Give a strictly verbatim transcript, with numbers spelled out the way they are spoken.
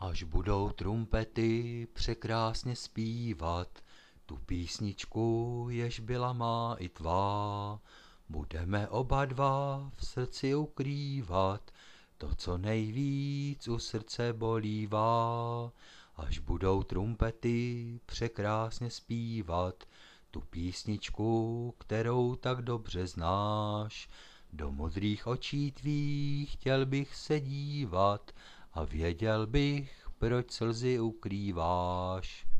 Až budou trumpety překrásně zpívat tu písničku, jež byla má i tvá, budeme oba dva v srdci ukrývat to, co nejvíc u srdce bolívá. Až budou trumpety překrásně zpívat tu písničku, kterou tak dobře znáš, do modrých očí tvých chtěl bych se dívat a věděl bych, proč slzy ukrýváš.